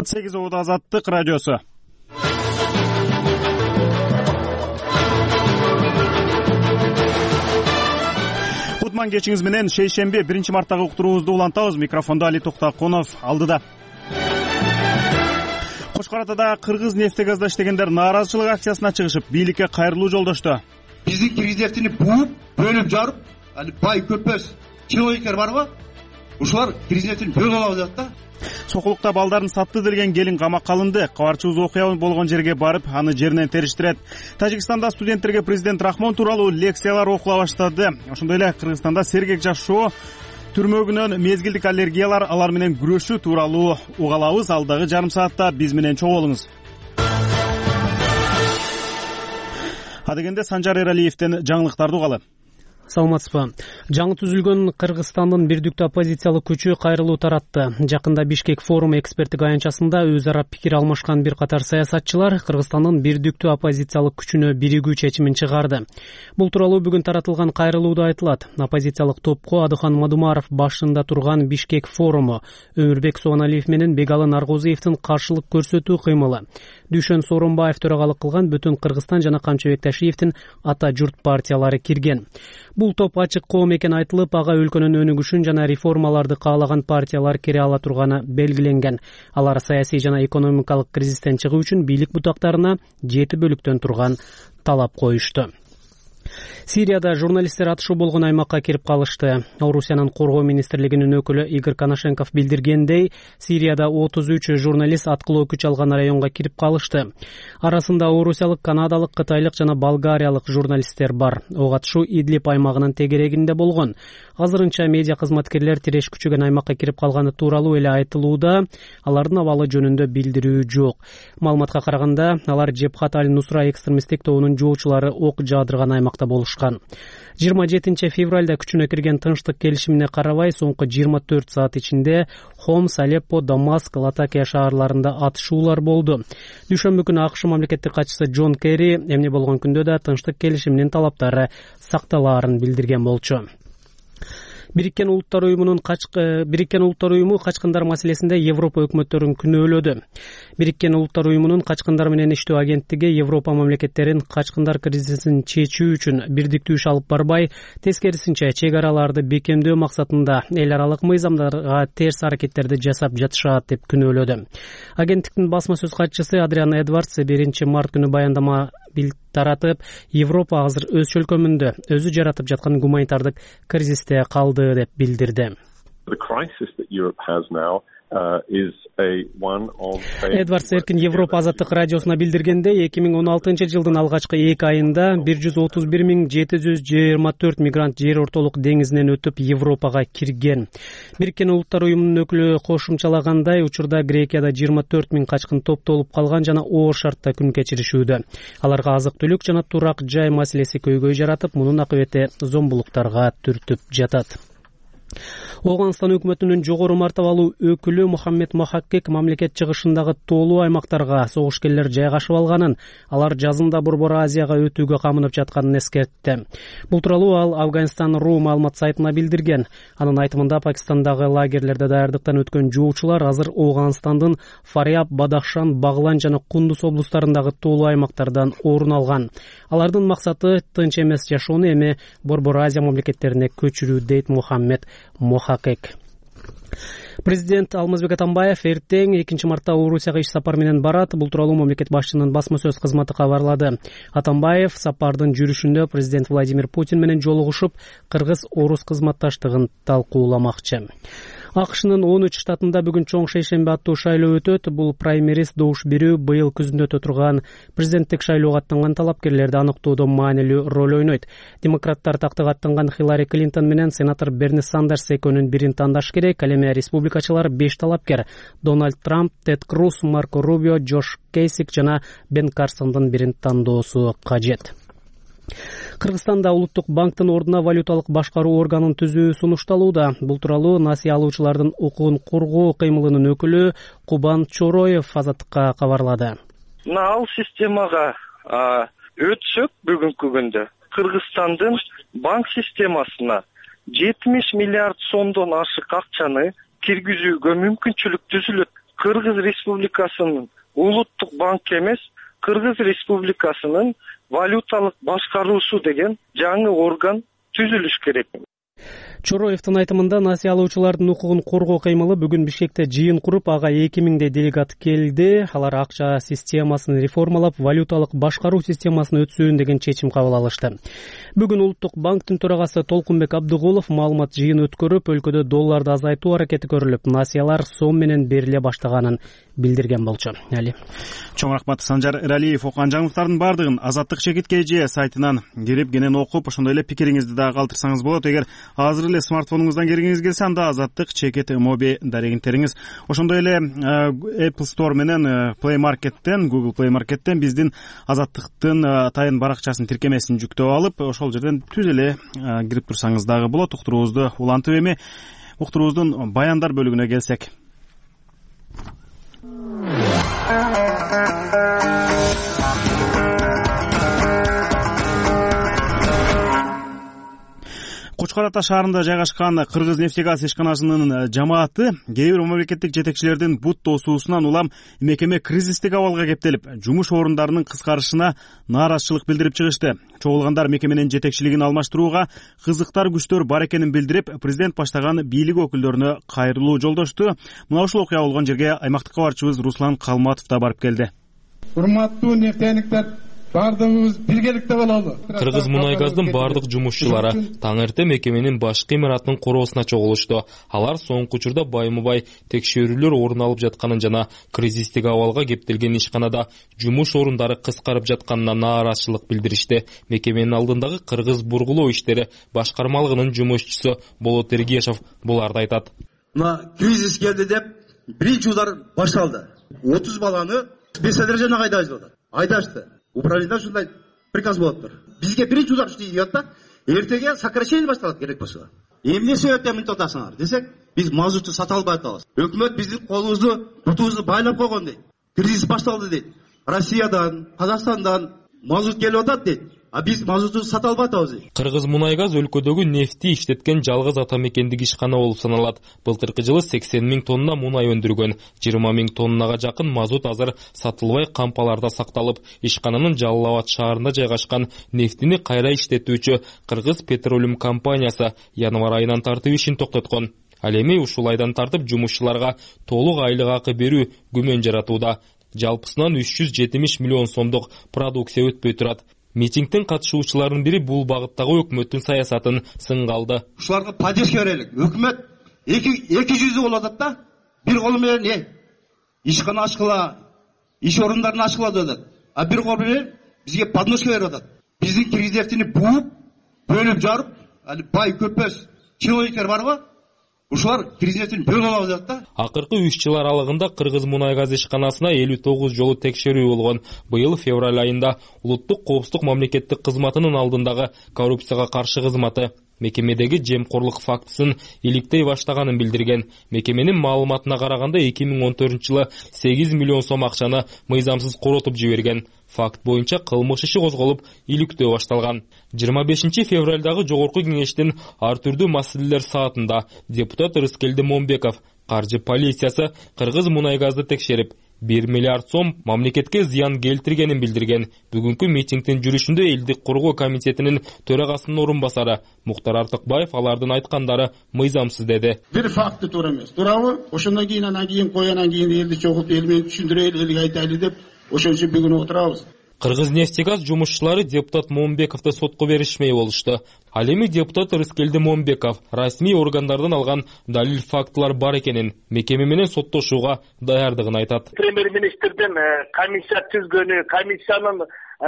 8 Оодо Азаттык радиосу. Кутман кечиңиз менен шейшемби 1-марттагы уктуруубузду улантабыз. Микрофондо Али Токтакунов алдыда. Кошкор Атада кыргыз нефтегазда иштегендер нааразычылык акциясына чыгышып, бийликке кайрылуу жолдошту. Биздин киргиздердини бууп, бөлүп жарып, бай көпөс чиновниктер барбы? Ушулар киргиздердин бөлүп алабыз деп да. Сокулукта балдарын сатты делген келин камакка алынды. Кабарчыбыз окуя болгон жерге барып, аны жеринен териштирет. Тажикстанда студенттерге президент Рахмон тууралуу лекциялар окула баштады. Ошондой эле Кыргызстанда сергек жашоо, түрмөгүнөн мезгилдик аллергиялар, алар менен күрөшүү тууралуу угалабыз. Алдагы жарым саатта биз менен чогуу болуңуз. Адегенде Санжар Эралиевден жаңылыктарды угалы. Саламатсызбы. Жаңы түзүлгөн Кыргызстандын бирдиктүү оппозициялык күчү кайрылуу таратты. Жакында Бишкек форум эксперттик аянтчасында өз ара пикир алмашкан бир катар саясатчылар Кыргызстандын бирдиктүү оппозициялык күчүнө биригүү чечимин чыгарды. Бул тууралуу бүгүн таратылган кайрылууда айтылат. Оппозициялык топко Адыхан Мадумаров башында турган Бишкек форуму, Өмүрбек Суаналиев менен Бегалы Наргозиевдин каршылык көрсөтүү кыймылы, Дүйшөн Сооронбаев төрагалык кылган Бүтүн Кыргызстан жана Камчыбек Ташиевдин Ата журт партиялары кирген. Бул топ ачык коом экен айтылып, ага өлкөнүн өнүгүшүн жана реформаларды каалаган партиялар кире ала турганы белгиленген. Алар саясий жана экономикалык кризистен чыгуу үчүн бийлик бутактарына 7 бөлүктөн турган талап коюшту. Сирияда журналисттер атышуу болгон аймакка кирип калышты. Орусиянын коргоо министрлигинин өкүлү Игорь Коношенков билдиргендей, Сирияда 33 журналист аткылоо күч алган районго кирип калышты. Арасында орусиялык, канадалык, кытайлык жана болгариялык журналисттер бар. Ок атышуу Идлиб аймагынын тегерегинде болгон. Азырынча медиа кызматкерлер тиреш күчөгөн аймакка кирип калганы тууралуу эле айтылууда, алардын абалы жөнүндө билдирүү жок. Маалыматка караганда, алар Жебхат аль-Нусра экстремисттик тобунун жоочулары ок жаадырган аймакта болушкан. 27 февралда күчүнө кирген тынчтык келишимине карабай, соңку 24 саат ичинде Хомс, Алеппо, Дамаск, Латакия шаарларында атышуулар болду. Дүйшөмбү күнү АКШ мамлекеттик катчысы Джон Керри эмне болгон күндө да тынчтык келишиминин талаптары сакталаарын билдирген болчу. Бириккен Улуттар уюму качкындар маселесинде Европа өкмөттөрүн күнөөлөдү. Бириккен Улуттар уюмунун качкындар менен иштөө агенттиги Европа мамлекеттерин качкындар кризисин чечүү үчүн бирдиктүү иш алып барбай, тескерисинче чек араларды бекемдөө максатында эл аралык мыйзамдарга терс аракеттерди жасап жатышат деп күнөөлөдү. Агенттиктин басма сөз катчысы Адриан Эдвардс 1 март күнү баяндама таратып, Европа азыр өз чөлкөмүндө өзү жаратып жаткан гуманитардык кризисте калды деп билдирди. Эдвардс Эркин Европа азаттык радиосуна билдиргендей, 2016 жылдын алгачкы 2 айында 131.724 мигрант жер ортолук деңизинен өтүп Европага кирген. Бириккен Улуттар уюмунун өкүлү кошумчалагандай, учурда Грекияда 24.000 качкын топтолуп калган жана оор шартта күн кечиришүүдө. Аларга азык-түлүк жана турак жай маселеси көйгөй жаратып, мунун акыбети зомбулуктарга түртүп жатат. Оганстан өкмөтүнүн жогору мартабалуу өкүлү Мухаммед Мохаккек мамлекет чыгышындагы тоолуу аймактарга согушкерлер жайгашып алганын, алар жазында Борбор Азияга өтүүгө камынып жатканын эскертти. Бул тууралуу ал Афганистан.ру маалымат сайтына билдирген. Анын айтымында Пакистандагы лагерлерде даярдыктан өткөн жоочулар азыр Оганстандын Фариаб, Бадахшан, Баглан жана Кундуз облустарындагы тоолуу аймактардан орун алган. Алардын максаты тынч эмес жашоону эми Борбор Азия мамлекеттерине көчүрүү, дейт Мухаммед Мохакек. Президент Алмазбек Атамбаев эртең 2 мартта Орусияга иш сапар менен барат. Бул тууралуу мамлекет башчынын басма сөз кызматы кабарлады. Атамбаев сапардын жүрүшүндө президент Владимир Путин менен жолугушуп, кыргыз-орус кызматташтыгын талкууламакчы. АКШнын 13 штатында бүгүн чоң шейшемби аттуу шайлоо өтөт. Бул праймериз добуш берүү быйыл күзүндө өтө турган президенттик шайлоого аттанган талапкерлерди аныктоодо маанилүү роль ойнойт. Демократтар тактыга аттанган Хиллари Клинтон менен сенатор Берни Сандерс экөөнүн бирин тандаш керек. Ал эми республикачылар 5 талапкер: Дональд Трамп, Тед Круз, Марко Рубио, Джош Кейсик жана Бен Карсондун бирин тандоосу кажет. Кыргызстанда Улуттук банктын ордуна валюталык башкаруу органын түзүү сунушталууда. Бул тууралуу насыя алуучулардын укугун коргоо кыймылынын өкүлү Кубан Чороев Азаттыкка кабарлады. Ал системага өтсөк бүгүнкү күндө Кыргызстандын банк системасына 70 миллиард сомдон ашык акчаны киргизүүгө мүмкүнчүлүк түзүлөт. Кыргыз Республикасынын улуттук банк эмес, Кыргыз Республикасынын валюталык башкаруусу деген жаңы орган түзүлүш керек. Чороевдин айтымында насыя алуучулардын укугун коргоо кыймылы бүгүн Бишкекте жыйын куруп, ага 2000 делегат келди. Алар акча системасын реформалап, валюталык башкаруу системасына өтсүн деген чечим кабыл алышты. Бүгүн Улуттук банктын төрагасы Толкунбек Абдыгулов маалымат жыйын өткөрүп, өлкөдө долларды азайтуу аракети көрүлүп, насыялар сом менен бериле баштаганын билдирген болчу. Али. Чоң рахмат. Санжар Эралиев окуган жаңылыктардын бардыгын Азаттык ЧК сайтынан кирип кенен окуп, ошондой эле пикириңизди да калтырсаңыз болот. Эгер азыр эле смартфонуңуздан киргиңиз келсе, анда Азаттык ЧК моби дарегин териңиз. Ошондой эле Apple Store менен Play Market'ten, Google Play Market'ten биздин Азаттыктын тайын баракчасын тиркемесин жүктөп алып, ошол жерден түз эле кирип турсаңыз дагы болот. Уктуруубузду улантып эми уктуруубуздун баяндар бөлүгүнө келсек. Кучкар Ата шаарында жайгашкан Кыргыз нефтегаз ишканасынын жамааты кээ бир мамлекеттик жетекчилердин бут тосуусунан улам мекеме кризистик абалга кептелип, жумуш орундарынын кыскарышына нааразычылык билдирип чыгышты. Чогулгандар мекеменин жетекчилигин алмаштырууга кызыктар күчтөр бар экенин билдирип, президент баштаган бийлик өкүлдөрүнө кайрылуу жолдошту. Мына ушул окуя болгон жерге аймактык кабарчыбыз Руслан Калматов да барып келди. Урматтуу нефтяниктер, бардыгыбыз биргеликте бололу. Кыргыз Мунайгаздын бардык жумушчулары таң эрте мекеменин башкы имаратынын короосуна чогулушту. Алар соңку учурда байма-бай текшерүүлөр орун алып жатканын жана кризистик абалга кептелген ишканада жумуш орундары кыскарып жатканына нааразычылык билдиришти. Мекеменин алдындагы Кыргыз бургулоо иштери башкармалыгынын жумушчусу Болот Эргешев буларды айтат. Мына кризис келди деп биринчи удар башталды. 30 баланы спецодряжениеге айдашты. Управлениядан ушундай приказ болуп тур. Бизге биринчи удар дейт да, эртеге сокращение башталат керек болсо. Эмне себептен мынтип атасыңар десек, биз мазутты сата албай атабыз. Өкмөт биздин колубузду, бутубузду байлап койгон дейт. Кризис башталды дейт. Россиядан, Казакстандан мазут келип атат дейт. А биз мазутты сата албай атабыз дейт. Кыргыз Мунайгаз өлкөдөгү нефти иштеткен жалгыз атамекендик ишкана болуп саналат. Былтыркы жылы 80 000 тонна мунай өндүргөн, 20 000 тоннага жакын мазут азыр сатылбай кампаларда сакталып, ишкананын Жалал Абад шаарында жайгашкан нефтини кайра иштетүүчү Кыргыз Петролиум компаниясы январь айынан тартып ишин токтоткон. Ал эми ушул айдан тартып жумушчуларга толук айлык акы берүү күмөн жаратууда. Жалпысынан 370 миллион сомдук продукция өтпөй турат. Митингдин катышуучуларынын бири бул багыттагы өкмөттүн саясатын сынга алды. Ушуларга поддержка берелик. Өкмөт эки жүздүү болуп атат да. Бир колу менен ишкана ачкыла, иш орундарын ачкыла деп атат. А бир колу менен бизге подножка берип атат. Биздин киргиздердини бууп, бөлүп жарып, бай көпөс чиновниктер барбы? Ушулар кризистин бөлүп алабыз деп да. Акыркы 3 жыл аралыгында Кыргыз Мунайгаз ишканасына 59 жолу текшерүү болгон. Быйыл февраль айында улуттук коопсуздук мамлекеттик кызматынын алдындагы коррупцияга каршы кызматы мекемедеги жемкорлук фактысын иликтей баштаганын билдирген. Мекеменин маалыматына караганда 2014-жылы 8 миллион сом акчаны мыйзамсыз коротуп жиберген. Факт боюнча кылмыш иши козголуп, иликтөө башталган. 25 февралдагы жогорку кеңештин ар түрдүү маселелер саатында депутат Рыскелди Момбеков каржы полициясы Кыргыз Мунайгазды текшерип, 1 миллиард сом мамлекетке зыян келтиргенин билдирген. Бүгүнкү митингдин жүрүшүндө элдик коргоо комитетинин төрагасынын орун басары Муктар Артыкбаев алардын айткандары мыйзамсыз деди. Бир факты туура эмес. Туурабы? Ошондон кийин коянан кийин элди чогултуп, эл менен түшүндүрөлү, элге айтайлы деп ошон үчүн бүгүн отурабыз. Кыргыз нефтегаз жумушчулары депутат Момбековду сотко беришмей болушту. Ал эми депутат Рыскелди Момбеков расмий органдардан алган далил фактылар бар экенин, мекеме менен соттошууга даярдыгын айтат. Премьер-министрдин комиссия түзгөнү, комиссиянын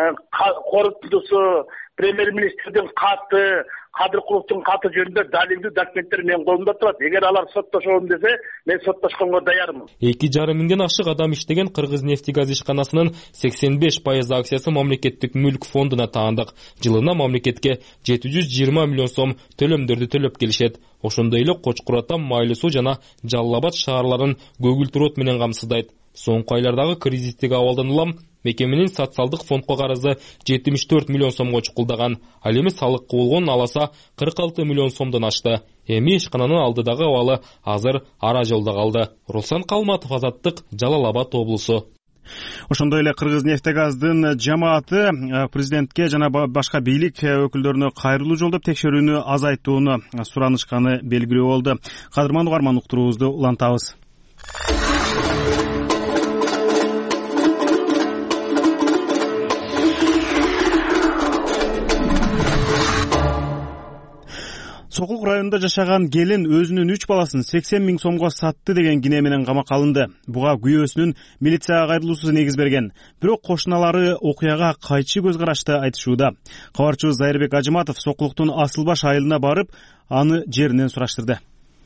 корутуусу, премьер-министрдин каты, Кадыркуловдун каты жөнүндө далилдүү документтер менин колумда турат. Эгер алар соттошом десе, мен соттошконго даярмын. 2,5 миңден ашык адам иштеген Кыргыз нефтегаз ишканасынын 85% акциясы мамлекеттик мүлк фондуна таандык. Жылына мамлекетке 720 миллион сом төлөмдөрдү төлөп келишет. Ошондой эле Кочкор Ата, Майлы Суу жана Жалал Абад шаарларын көгүлтүр от менен камсыздайт. Соңку айлардагы кризистик абалдан улам мекеменин социалдык фондко карызы 74 миллион сомго чукулдаган. Ал эми салыкка болгон аласа 46 миллион сомдон ашты. Эми ишкананын алдыдагы абалы азыр ара жолдо калды. Руслан Калматов, Азаттык, Жалал Абад облусу. Ошондой эле Кыргыз-нефтегаздын жамааты президентке жана башка бийлик өкүлдөрүнө кайрылуу жолдоп текшерүүнү азайтууну суранышканы белгилүү болду. Кадырман угарман уктуруубузду улантабыз. Сокулук районунда жашаган келин өзүнүн 3 баласын 80 миң сомго сатты деген кине менен камакка алынды. Буга күйөөсүнүн милицияга кайрылуусу негиз берген. Бирок кошуналары окуяга кайчы көз карашты айтышууда. Кабарчыбыз Зайырбек Ажыматов Сокулуктун Асылбаш айылына барып, аны жеринен сураштырды.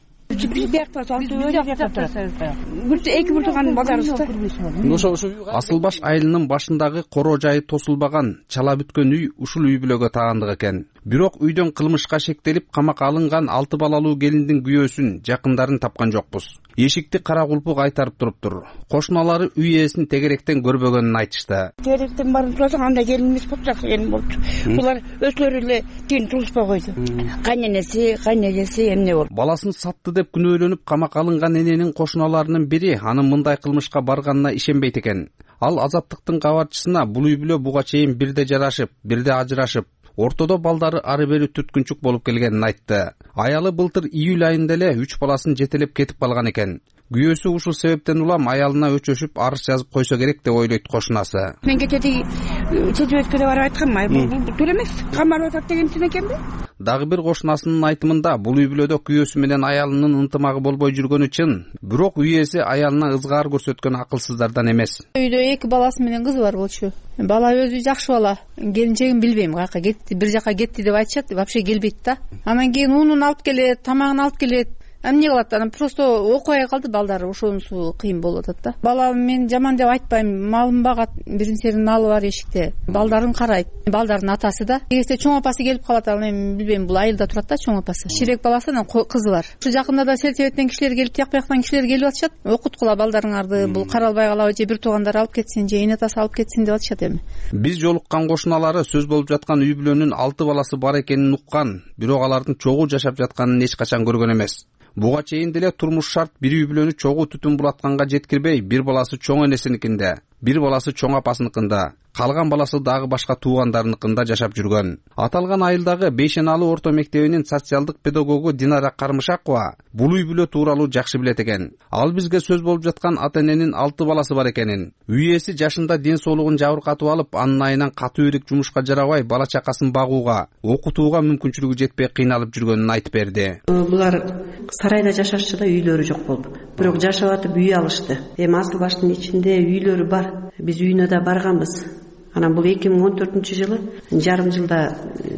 Асылбаш айылынын башындагы коро жайы тосулбаган, чала бүткөн үй ушул үй бүлөгө таандык экен. Бирок үйдөн кылмышка шектелип камакка алынган 6 балалуу келиндин күйөөсүн, жакындарын тапкан жокпуз. Эшикти кара кулпу кайтарып туруптур. Кошуналары үй ээсин тегеректен көрбөгөнүн айтышты. Тегеректен барып турсаң, анда келин эмес болуп жатса келин болчу. Булар өзлөрү эле тиң туруспай койду. Кайненеси, кайнегеси эмне болду? Баласын сатты деп күнөөлөнүп камакка алынган эненин кошуналарынын бири анын мындай кылмышка барганына ишенбейт экен. Ал Азаттыктын кабарчысына бул үй бүлө буга чейин бирде жарашып, бирде ажырашып, ортодо балдары ары бери түткүнчүк болуп келгенин айтты. Аялы былтыр июль айында эле 3 баласын жетелеп кетип калган экен. Күйөөсү ушул себептен улам аялына өчөшүп арыз жазып койсо керек деп ойлойт кошунасы. Мен кетеги чечебекке барып айткам, бул туура эмес. Камалып атат дегенсин экенби? Дагы бир кошунасынын айтымында бул үй бүлөдө күйөөсү менен аялынын ынтымагы болбой жүргөнү чын, бирок үй ээси аялына ызгаар көрсөткөн акылсыздардан эмес. Үйдө 2 баласы менен кызы бар болчу. Бала өзү жакшы бала. Келинчегин билбейм, каяка кетти, бир жака кетти деп айтышат, вообще келбейт да. Анан кийин унун алып келет, тамагын алып келет. Эмне кылат? Анан просто окуя калды балдары, ошонусу кыйын болуп атат да. Бала мен жаман деп айтпайм, малын багат, биринчерин малы бар эшикте. Балдарын карайт. Балдардын атасы да. Эгерде чоң апасы келип калат, ал эми билбейм, бул айылда турат да чоң апасы. Ширек баласы, анан кызы бар. Ушу жакында да селтебеттен кишилер келип, тияк-бияктан кишилер келип атышат. Окуткула балдарыңарды, бул каралбай калабы, же бир туугандар алып кетсин, же эне атасы алып кетсин деп атышат эми. Биз жолуккан кошуналары сөз болуп жаткан үй бүлөнүн 6 баласы бар экенин уккан, бирок алардын чогуу жашап жатканын эч качан көргөн эмес. Буга чейин деле турмуш шарт бир үй бүлөнү чогуу түтүн булатканга жеткирбей, бир баласы чоң энесиникинде, бир баласы чоң апасыныкында, калган баласы дагы башка туугандарыныкында жашап жүргөн. Аталган айылдагы Бейшеналуу орто мектебинин социалдык педагогу Динара Кармышакова бул үй бүлө тууралуу жакшы билет экен. Ал бизге сөз болуп жаткан ата эненин 6 баласы бар экенин, үй ээси жашында ден соолугун жабыркатып алып, анын айынан катуу ирик жумушка жарабай бала чакасын багууга, окутууга мүмкүнчүлүгү жетпей кыйналып жүргөнүн айтып берди. Булар сарайда жашашчы да, үйлөрү жок болуп. Бирок жашап атып үй алышты. Эми Асылбаштын ичинде үйлөрү бар. Биз үйүнө да барганбыз. Анан бул 2014-жылы жарым жылда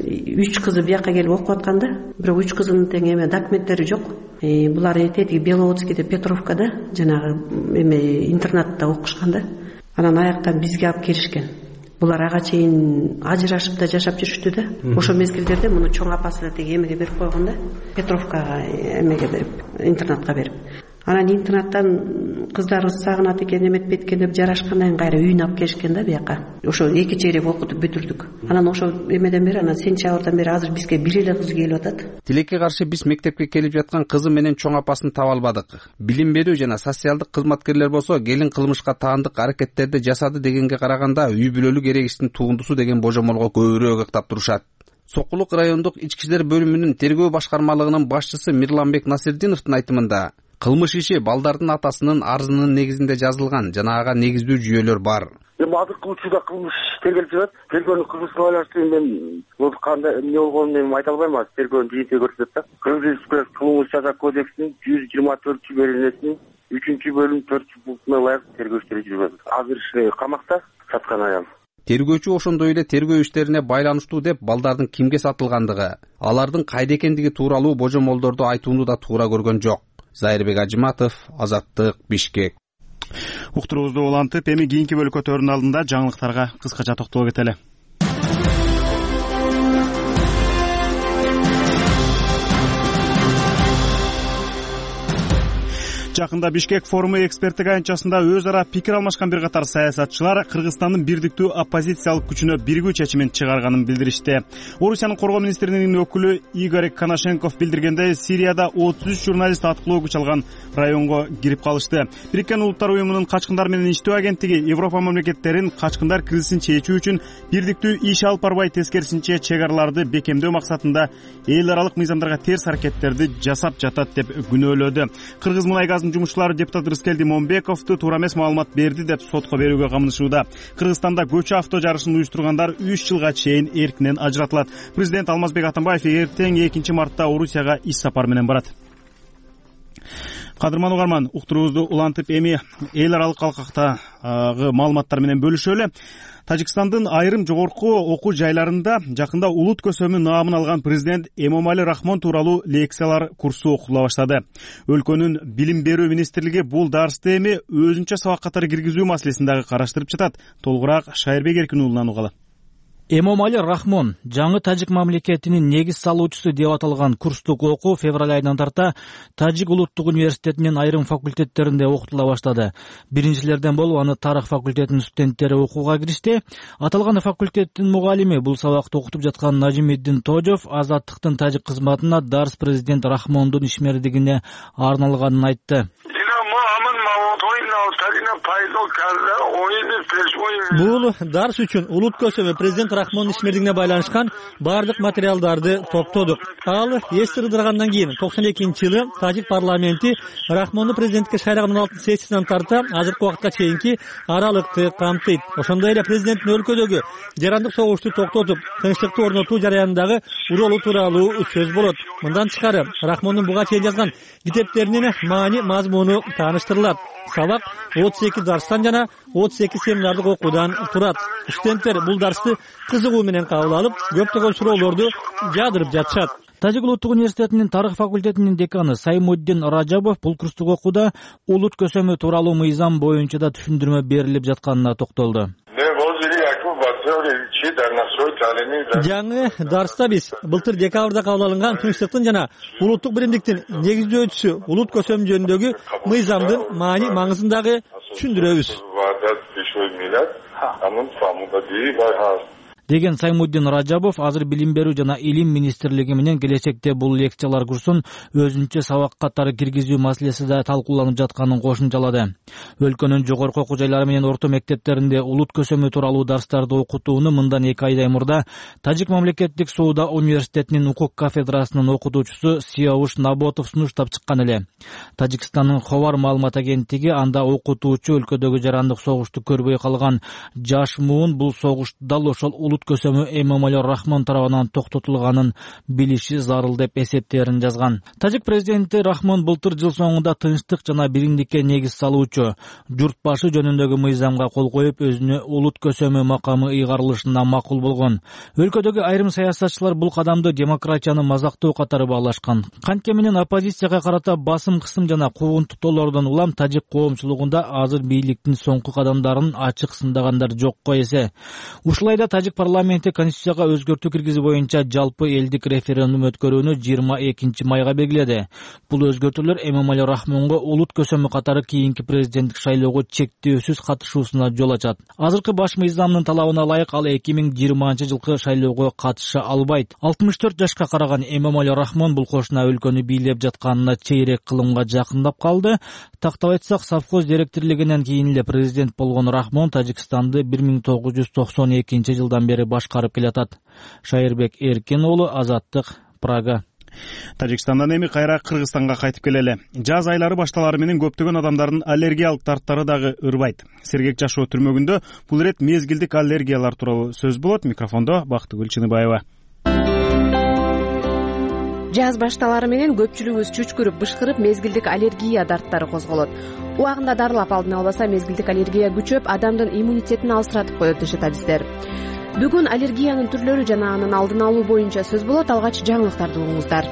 3 кызы бияка келип окуп атканда, бирок 3 кызынын тең эме документтери жок. Булар этеги Беловодскийде, Петровкада, жанагы эме интернатта окушканда. Анан аяктан бизге алып келишкен. Булар ага чейин ажырашып да жашап жүрүштү да. Ошо мезгилдерде муну чоң апасы да теги эмеге берип койгон да. Петровкага эмеге берип, интернатка берип. Анан интернаттан кыздарыбыз сагынат экен, эметпейт экен деп жарашкандан кайра үйүнө алып келишкен да бияка. Ошо 2 чейрек окутуп бүтүрдүк. Анан ошо эмеден бери, анан сентябрдан бери азыр бизге бир эле кыз келип атат. Тилекке каршы биз мектепке келип жаткан кызы менен чоң апасын таба албадык. Билим берүү жана социалдык кызматкерлер болсо келин кылмышка таандык аракеттерди жасады дегенге караганда үй бүлөлүк эрегиштин тугундусу деген божомолго көбүрөөк ыктап турушат. Сокулук райондук ички иштер бөлүмүнүн тергөө башкармалыгынын башчысы Мирланбек Насирдиновдун айтымында, кылмыш иши балдардын атасынын арызынын негизинде жазылган жана ага негиздүү жүйөлөр бар. Эми азыркы учурда кылмыш тергелип жатат. Тергөөнүн кыргызга байланыштуу мен бул кандай эмне болгонун мен айта албайм. Тергөөнүн жыйынтыгы көрсөтөт да. Кыргыз Республикасы кылмыш жаза кодексинин 124-беренесинин 3-бөлүм 4-пунктуна ылайык тергөө иштери жүргөн. Азыр камакта жаткан аял. Тергөөчү ошондой эле тергөө иштерине байланыштуу деп балдардын кимге сатылгандыгы, алардын кайда экендиги тууралуу божомолдорду айтууну да туура көргөн жок. Зайырбек Ажыматов, Азаттык, Бишкек. Уктуруубузду улантып, эми кийинки бөлүккө өтөрүнүн алдында жаңылыктарга кыскача токтоло кетели. Жакында Бишкек форуму эксперттик аянтчасында өз ара пикир алмашкан бир катар саясатчылар Кыргызстандын бирдиктүү оппозициялык күчүнө биргүү чечимин чыгарганын билдиришти. Орусиянын коргоо министринин өкүлү Игорь Коношенков билдиргендей, Сирияда 33 журналист аткылоо күч алган районго кирип калышты. Бириккен Улуттар уюмунун качкындар менен иштөө агенттиги Европа мамлекеттерин качкындар кризисин чечүү үчүн бирдиктүү иш алып барбай, тескерисинче чек араларды бекемдөө максатында эл аралык мыйзамдарга терс аракеттерди жасап жатат деп күнөөлөдү. Кыргыз мунай газынын жумушчулары депутат Рыскелди Момбековду туура эмес маалымат берди деп сотко берүүгө камынышууда. Кыргызстанда көчө авто жарышын уюштургандар 3 жылга чейин эркинен ажыратылат. Президент Алмазбек Атамбаев эртең 2 мартта Орусияга иш сапар менен барат. Кадырман угарман, уктуруубузду улантып эми эл аралык алкактагы маалыматтар менен бөлүшөлү. Тажикстандын айрым жогорку окуу жайларында жакында улут көсөмү наамын алган президент Эмомали Рахмон тууралуу лекциялар курсу окула баштады. Өлкөнүн билим берүү министрлиги бул дарсты эми өзүнчө сабак катары киргизүү маселесин дагы караштырып жатат. Толугураак Шайырбек Эркин уулунан угалы. Эмомали Рахмон жаңы тажик мамлекетинин негиз салуучусу деп аталган курстук окуу февраль айынан тарта Тажик улуттук университетинин айрым факультеттеринде окутула баштады. Биринчилерден болуп аны тарых факультетинин студенттери окууга киришти. Аталган факультеттин мугалими бул сабакты окутуп жаткан Нажимиддин Тожов Азаттыктын тажик кызматына дарс президент Рахмондун ишмердигине арналганын айтты. Бул дарс үчүн улут көсөмү президент Рахмондун ишмердигине байланышкан бардык материалдарды топтодук. Ал эс сырдыргандан кийин 92-жылы тажик парламенти Рахмонду президентке шайлаган 16 сессиясынан тарта азыркы убакытка чейинки аралыкты камтыйт. Ошондой эле президенттин өлкөдөгү жарандык согушту токтотуп, тынчтыкты орнотуу жараянындагы ролу тууралуу сөз болот. Мындан тышкары Рахмондун буга чейин жазган китептеринин маани мазмуну тааныштырылат. Сабак 32 дарстан жана 32 семинардык окуудан турат. Студенттер бул дарсты кызыгуу менен кабыл алып, көптөгөн суроолорду жаадырып жатышат. Тажик улуттук университетинин тарых факультетинин деканы Саймуддин Раджабов бул курстук окууда улут көсөмү тууралуу мыйзам боюнча да түшүндүрмө берилип жатканына токтолду. Жаңы дарста биз былтыр декабрда кабыл алынган тынчтыктын жана улуттук биримдиктин негиздөөчүсү улут көсөмү жөнүндөгү мыйзамдын маани маңызын дагы түшүндүрөбүз деген Саймуддин Раджабов азыр билим берүү жана илим министрлиги менен келечекте бул лекциялар курсун өзүнчө сабак катары киргизүү маселеси да талкууланып жатканын кошумчалады. Өлкөнүн жогорку окуу жайлары менен орто мектептеринде улут көсөмү тууралуу дарстарды окутууну мындан 2 айдай мурда Тажик мамлекеттик Сууда университетинин укук кафедрасынын окутуучусу Сияуш Наботов сунуштап чыккан эле. Тажикстандын Ховар маалымат агенттиги анда окутуучу өлкөдөгү жарандык согушту көрбөй калган жаш муун бул согуш дал ошол улут көсөмү Эмомали Рахмон тарабынан токтотулганын билиши зарыл деп эсептерин жазган. Тажик президенти Рахмон былтыр жыл соңунда тынчтык жана биримдикке негиз салуучу журт башы жөнүндөгү мыйзамга кол коюп, өзүнө улут көсөмү макамы ыйгарылышына макул болгон. Өлкөдөгү айрым саясатчылар бул кадамды демократияны мазактоо катары баалашкан. Кантке менен оппозицияга карата басым кысым жана куугунтуктоолордон улам тажик коомчулугунда азыр бийликтин соңку кадамдарын ачык сындагандар жокко эсе. Ушулай да тажик парламенти конституцияга өзгөртүү киргизүү боюнча жалпы элдик референдум өткөрүүнү 22 майга белгиледи. Бул өзгөртүүлөр Эмомали Рахмонго улут көсөмү катары кийинки президенттик шайлоого чектөөсүз катышуусуна жол ачат. Азыркы баш мыйзамдын талабына ылайык ал 2020-жылкы шайлоого катыша албайт. 64 жашка караган Эмомали Рахмон бул кошуна өлкөнү бийлеп жатканына чейрек кылымга жакындап калды. Тактап айтсак, совхоз директорлигинен кийин эле президент болгон Рахмон Тажикстанды 1992-жылдан бери башкарып келатат. Шайырбек Эркин уулу, Азаттык, Прага. Тажикстандан эми кайра Кыргызстанга кайтып келели. Жаз айлары башталары менен көптөгөн адамдардын аллергиялык дарттары дагы ырбайт. Сергек жашоо түрмөгүндө бул ирет мезгилдик аллергиялар тууралуу сөз болот. Микрофондо Бактыгүл Чыныбаева. Жаз башталары менен көпчүлүгүбүз чүчкүрүп, бышкырып, мезгилдик аллергия дарттары козголот. Убагында дарылап алдын албаса, мезгилдик аллергия күчөп, адамдын иммунитетин алсыратып коет дешет адистер. Бүгүн аллергиянын түрлөрү жана анын алдын алуу боюнча сөз болот. Алгач жаңылыктарды угуңуздар.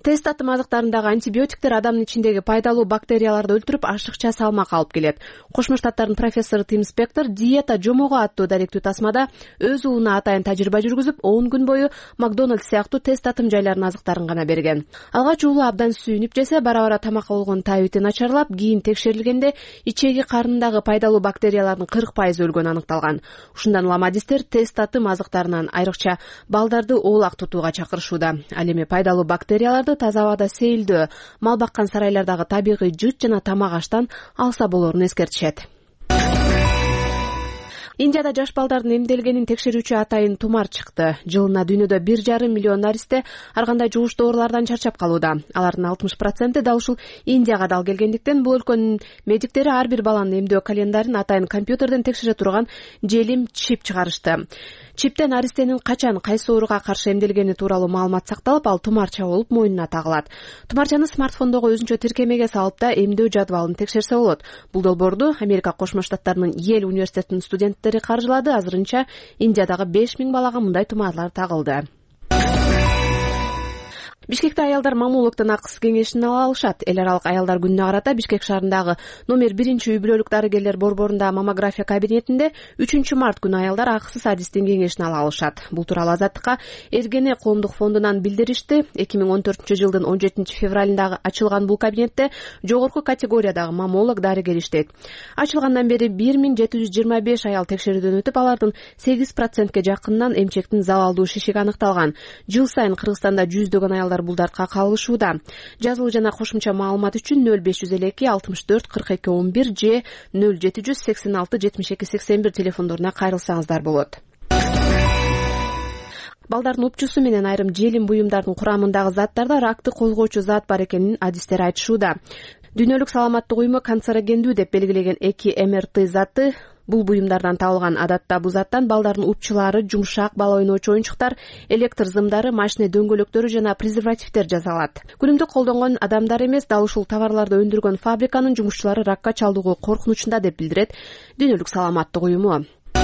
тест татым азыктарындагы антибиотиктер адамдын ичиндеги пайдалуу бактерияларды өлтүрүп ашыкча салмак алып келет. Кошмо Штаттардын профессору Тим Спектор диета жомого аттуу даректүү тасмада өз уулуна атайын тажрыйба жүргүзүп, 10 күн бою Макдональдс сыяктуу тест татым жайларынын азыктарын гана берген. Алгач уулу абдан сүйүнүп жесе, бара-бара тамакка болгон табити начарлап, кийин текшерилгенде ичеги карнындагы пайдалуу бактериялардын 40% өлгөнү аныкталган. Ушундан улам адистер тест татым азыктарынан айрыкча балдарды оолак тутууга чакырышууда. Ал эми пайдалуу бактерияларды таза абада сейилдөө, мал баккан сарайлардагы табигый жыт жана тамак аштан алса болорун эскертишет. Индияда жаш балдардын эмделгенин текшерүүчү атайын тумар чыкты. Жылына дүйнөдө 1,5 миллион наристе ар кандай жугуш доорулардан чарчап калууда. Алардын 60% дал ушул Индияга дал келгендиктен бул өлкөнүн медиктери ар бир баланын эмдөө календарин атайын компьютерден текшере турган желим чип чыгарышты. Чиптен наристенин качан кайсы ооруга каршы эмделгени тууралуу маалымат сакталып, ал тумарча болуп мойнуна тагылат. Тумарчаны смартфондогу өзүнчө тиркемеге салып да эмдөө жадвалын текшерсе болот. Бул долбоорду Америка Кошмо Штаттарынын Йель университетинин студенттери каржылады. Азырынча Индиядагы 5000 балага мындай тумарлар тагылды. Бишкекте аялдар маммуулуктун акысыз кеңешин ала алышат. Эл аралык аялдар күнүнө карата Бишкек шаарындагы номер 1-үй-бүлөлүк дарыгерлер борборунда маммография кабинетинде 3-март күнү аялдар акысыз адистин кеңешин ала алышат. Бул тууралуу Азаттыкка Эргене коомдук фондунан билдиришти. 2014-жылдын 17-февралындагы ачылган бул кабинетте жогорку категориядагы маммолог дарыгер иштейт. Ачылгандан бери 1725 аял текшерүүдөн өтүп, алардын 8%ке жакынынан эмчектин залалдуу шишиги аныкталган. Жыл сайын Кыргызстанда жүздөгөн аялдар бул дартка кабылышууда. Жазылуу жана кошумча маалымат үчүн 0552 64 42 11 же 0786 72 81 телефондоруна кайрылсаңыздар болот. Балдардын упчусу менен айрым желим буюмдардын курамындагы заттарда ракты козгоочу зат бар экенин адистер айтышууда. Дүйнөлүк саламаттык уюму канцерогендүү деп белгилеген 2-МРТ заты бул буюмдардан табылган. Адатта бул заттан балдардын упчулары, жумшак бала ойночу оюнчуктар, электр зымдары, машина дөңгөлөктөрү жана презервативдер жасалат. Күнүмдүк колдонгон адамдар эмес, дал ушул товарларды өндүргөн фабриканын жумушчулары ракка чалдыгуу коркунучунда деп билдирет Дүйнөлүк саламаттык уюму.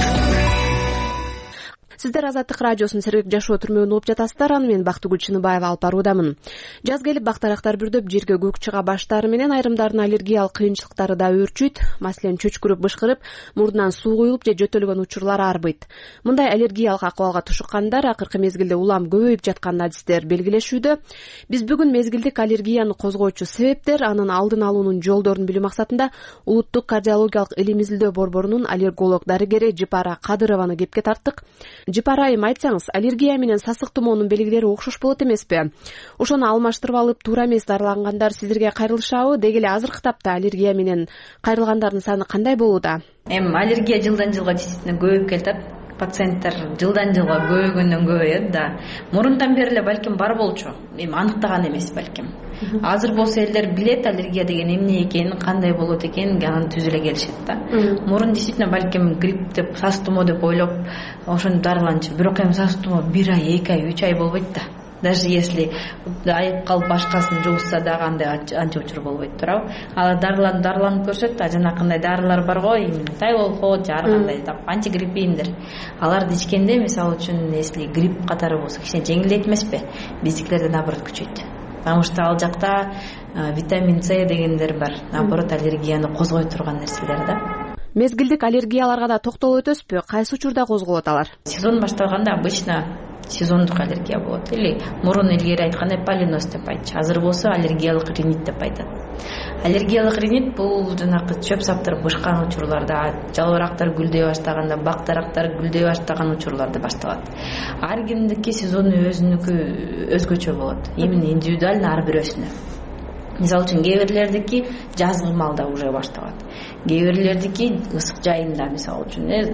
Сиздер Азаттык радиосунун сергек жашоо түрмөгүн угуп жатасыздар. Аны мен Бактыгүл Чыныбаева алып баруудамын. Жаз келип бактарактар бүрдөп жерге көк чыга баштаары менен айрымдардын аллергиялык кыйынчылыктары да өөрчүйт. Маселен, чөчкүрүп, бышкырып, мурдунан суу куюлуп же жөтөлгөн учурлар арбыйт. Мындай аллергиялык акыбалга тушуккандар акыркы мезгилде улам көбөйүп жатканын адистер белгилешүүдө. Биз бүгүн мезгилдик аллергияны козгоочу себептер, анын алдын алуунун жолдорун билүү максатында Улуттук кардиологиялык илим изилдөө борборунун аллерголог дарыгери Жипара Кадырованы кепке тарттык. Жипара айым, айтсаңыз, аллергия менен сасык тумоонун белгилери окшош болот эмеспи? Ошону алмаштырып алып, туура эмес дарылангандар сиздерге кайрылышабы? Деги эле азыркы тапта аллергия менен кайрылгандардын саны кандай болууда? Аллергия жылдан жылга действительно көбөйүп келатат. Пациенттер жылдан жылга көбөйгөндөн көбөйөт да. Мурунтан бери эле балким бар болчу. Аныктаган эмес балким. Азыр болсо элдер билет аллергия деген эмне экенин, кандай болот экенин, анын түзү эле келишет да. Мурун действительно балким грипп деп, сас тумоо деп ойлоп ошону дарыланчу. Бирок эми сас тумоо 1 ай, 2 ай, 3 ай болбойт да. Даже если айып калып башкасын жугузса дагы андай анча учур болбойт туурабы? Ал дарыланып көрсөт да, жанакындай дарылар бар го, тайолход же ар кандай антигриппиндер. Аларды ичкенде, мисалы үчүн, если грипп катары болсо, кичине жеңилдейт эмеспи? Биздикилерде наоборот күчөйт. Потому что ал жакта витамин С дегендер бар. Наоборот, аллергияны козгой турган нерселер да. Мезгилдик аллергияларга да токтолуп өтөсүзбү? Кайсы учурда козголот алар? Сезон башталганда обычно сезондук аллергия болот. Или мурун илгери айткандай полиноз деп айтчу. Азыр болсо аллергиялык ринит деп айтат. Аллергиялык ринит бул жанакы чөп саптар бышкан учурларда, жалбырактар гүлдөй баштаганда, бактарактар гүлдөй баштаган учурларда башталат. Ар кимдики сезону өзүнүкү өзгөчө болот. Именно индивидуально ар бирөөсүнө. Мисалы үчүн кээ бирлердики жазгы маалда уже башталат. Кээ бирлердики ысык жайында, мисалы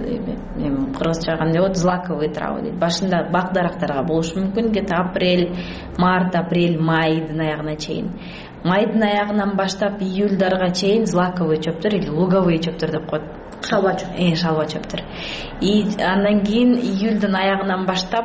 үчүн кыргызча кандай болот, злаковые травы дейт. Башында бак дарактарга болушу мүмкүн, где-то апрель, март, апрель, майдын аягына чейин. Майдын аягынан баштап июльдарга чейин злаковый чөптөр или луговые чөптөр деп коет. Шалба чөп. Шалба чөптөр. И андан кийин июльдын аягынан баштап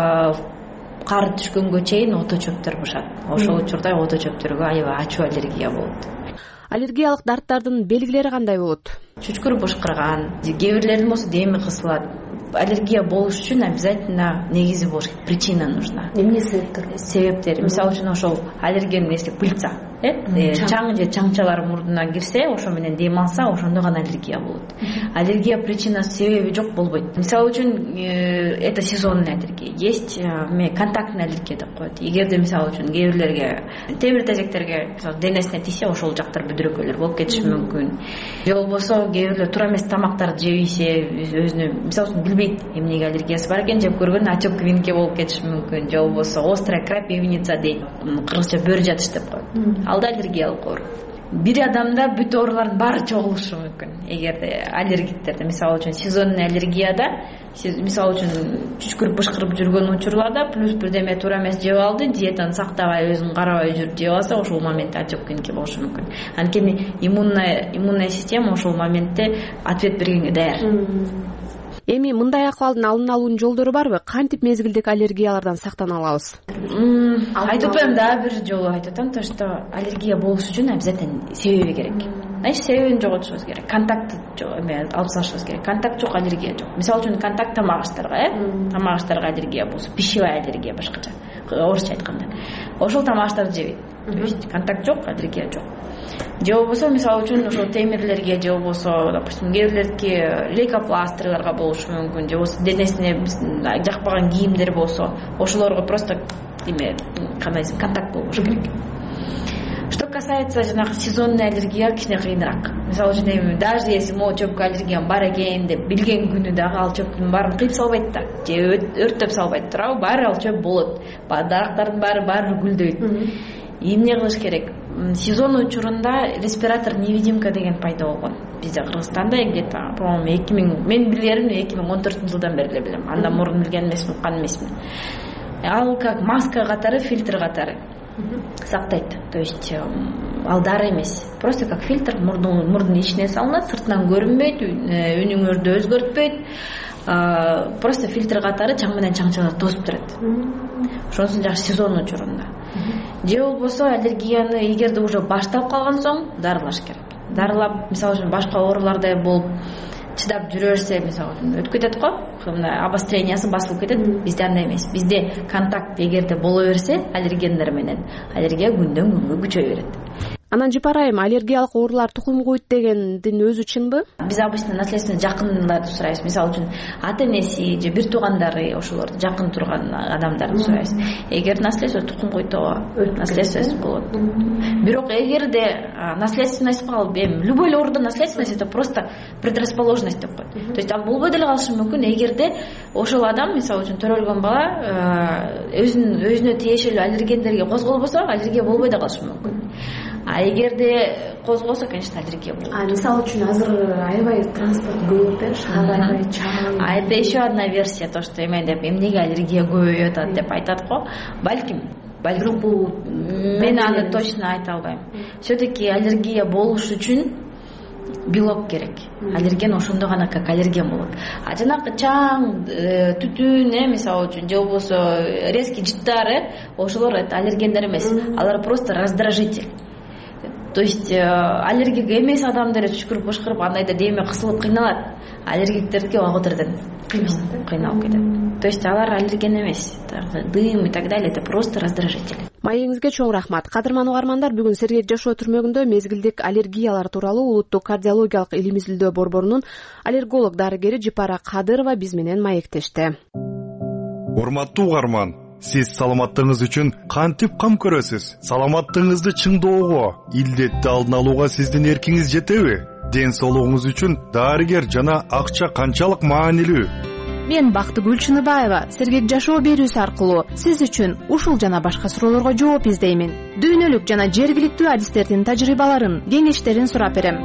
кар түшкөнгө чейин ото чөптөр бышат. Ошол учурда ото чөптөргө аябай ачуу аллергия болот. Аллергиялык дарттардын белгилери кандай болот? чүчкүр бышкырган, кээ бирлердин болсо деми кысылат. Аллергия болуш үчүн обязательно негизи болуш керек, причина нужна. Эмне себептери? Мисалы үчүн ошол аллерген нерсе пыльца, чаң же чаңчалар мурдуна кирсе, ошо менен дем алса, ошондо гана аллергия болот. Аллергия причинасы себеби жок болбойт. Мисалы үчүн это сезонный аллергия. Есть контактный аллергия деп коет. Эгерде мисалы үчүн кээ бирлерге темир тезектерге денесине тийсе, ошол жактар бүдүрөкөлөр болуп кетиши мүмкүн. Же болбосо кээ бирлер туура эмес тамактарды жеп ийсе, өзүнө мисалы үчүн билбейт эмнеге аллергиясы бар экен, жеп көргөн очок квинке болуп кетиши мүмкүн. Же болбосо острая крапивница дейт, кыргызча бөр жатыш деп коет. Ал да аллергиялык оору. Бир адамда бүт оорулардын баары чогулушу мүмкүн. Эгерде аллергиктерде, мисалы үчүн сезонный аллергияда, мисалы үчүн чүчкүрүп бышкырып жүргөн учурларда плюс бирдеме туура эмес жеп алды, диетаны сактабай, өзүн карабай жүрүп жеп алса, ошол моментте очок квинке болушу мүмкүн. Анткени иммунная система ошол моментте ответ бергенге даяр. Эми мындай акыбалдын алдын алуунун жолдору барбы? Кантип мезгилдик аллергиялардан сактана алабыз? Айтып атпайм да, бир жолу айтып атам, то что аллергия болуш үчүн обязательно себеби керек. Значит, себебин жоготушубуз керек. Контакт алып салышыбыз керек. Контакт жок, аллергия жок. Мисалы үчүн контакт тамак аштарга, тамак аштарга аллергия болсо, пищевая аллергия башкача, орусча айтканда. Ошол тамак аштарды жебейт. То есть контакт жок, аллергия жок. Же болбосо мисалы үчүн ошол темирлерге, же болбосо, допустим, кээ бирлердики лейкопластырларга болушу мүмкүн, же болбосо денесине жакпаган кийимдер болсо, ошолорго просто контакт болуш керек. Что касается жанагы сезонный аллергия, кичине кыйыныраак. Мисалы үчүн даже если могу чөпкө аллергиям бар экен деп билген күнү дагы ал чөптүн баарын кыйып салбайт да, же өрттөп салбайт, туурабы? Баары ал чөп болот. Дарактардын баары гүлдөйт. Эмне кылыш керек? Сезон учурунда респиратор невидимка деген пайда болгон. Бизде Кыргызстанда где-то, по-моему, мен билерим 2014-жылдан бери эле билем. Андан мурун билген эмесмин, уккан эмесмин. Ал как маска катары, фильтр катары сактайт. То есть ал дары эмес. Просто как фильтр мурдун ичине салынат, сыртынан көрүнбөйт, үнүңөрдү өзгөртпөйт. Просто фильтр катары чаң менен чаңчаларды тосуп турат. Ошонусун жакшы сезон учурунда. Же болбосо аллергияны эгерде уже башталып калган соң дарылаш керек. Дарылап, мисалы үчүн башка оорулардай болуп чыдап жүрө берсе, мисалы үчүн өтүп кетет го, обострениясы басылып кетет. Бизде андай эмес. Бизде контакт эгерде боло берсе аллергендер менен, аллергия күндөн күнгө күчөй берет. Анан Жипарайым, аллергиялык оорулар тукум куйт дегендин өзү чынбы? Биз обычно наследственно жакындарды сурайбыз. Мисалы үчүн ата-энеси же бир туугандары, ошолорду жакын турган адамдарды сурайбыз. Эгер наследство тукум куйтууга наследственность болот. Бирок эгерде наследственность калып, любой ооруда наследственность это просто предрасположенность деп коет. То есть ал болбой деле калышы мүмкүн, эгерде ошол адам, мисалы үчүн төрөлгөн бала өзүнө тиешелүү аллергендерге козголбосо, аллергия болбой да калышы мүмкүн. А эгерде козголсо, конечно, аллергия болот. Мисалы үчүн азыр аябай транспорт көп, шаар чаң. Это еще одна версия, то что эмнеге аллергия көбөйүп атат деп айтат го. Балким мен аны точно айта албайм. Все-таки аллергия болуш үчүн белок керек. Аллерген ошондо гана как аллерген болот. А жанагы чаң, түтүн, мисалы үчүн, же болбосо резкий жыттар, ошолор аллергендер эмес. Алар просто раздражитель. То есть аллергик эмес адамдар түшкүрүп бышкырып андайда деме кысылып кыйналат. Аллергиктердики убагытырдан кыйналып кетет. То есть алар аллерген эмес. Дым и так далее, это просто раздражитель. Маегиңизге чоң рахмат. Кадырман угармандар, бүгүн Сергек Жашоо түрмөгүндө мезгилдик аллергиялар тууралуу Улуттук кардиологиялык илим изилдөө борборунун аллерголог дарыгери Жипара Кадырова биз менен маектешти. Урматтуу угарман, сиз саламаттыгыңыз үчүн кантип кам көрөсүз? Саламаттыгыңызды чыңдоого, илдетти алдын алууга сиздин эркиңиз жетеби? Ден соолугуңуз үчүн дарыгер жана акча канчалык маанилүү? Мен Бактыгүл Чыныбаева Сергек Жашоо берүүсү аркылуу сиз үчүн ушул жана башка суроолорго жооп издеймин. Дүйнөлүк жана жергиликтүү адистердин тажрыйбаларын, кеңештерин сурап берем.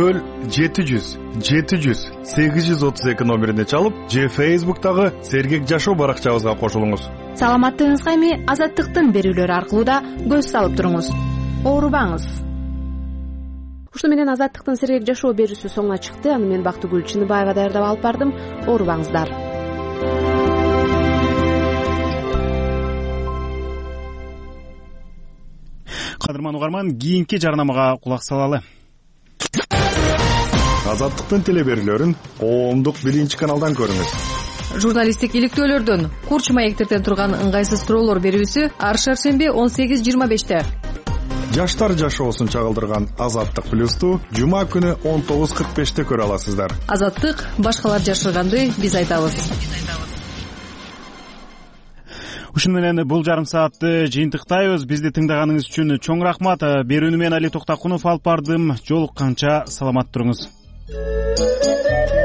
0-700-832 номерине чалып, же Facebook'тагы Сергек Жашоо баракчабызга кошулуңуз. Саламаттыгыңызга эми Азаттыктын берүүлөрү аркылуу да көз салып туруңуз. Оорубаңыз. Ушуну менен Азаттыктын Сергек Жашоо берүүсү соңуна чыкты. Аны мен Бактыгүл Чыныбаева даярдап алып бардым. Оорубаңыздар. Кадырман угарман, кийинки жарнамага кулак салалы. Азаттыктын телеберүүлөрүн коомдук 1-каналдан көрүңүз. Журналисттик иликтөөлөрдөн курч маектерден турган ыңгайсыз суроолор берүүсү ар шаршемби 18:25. Жаштар жашоосун чагылдырган Азаттык плюсту жума күнү 19:45 көрө аласыздар. Азаттык башкалар жашырганды биз айтабыз. Ушуну менен бул жарым саатты жыйынтыктайбыз. Бизди тыңдаганыңыз үчүн чоң рахмат. Берүүнү мен Али Токтакунов алып бардым. Жолукканча саламат туруңуз.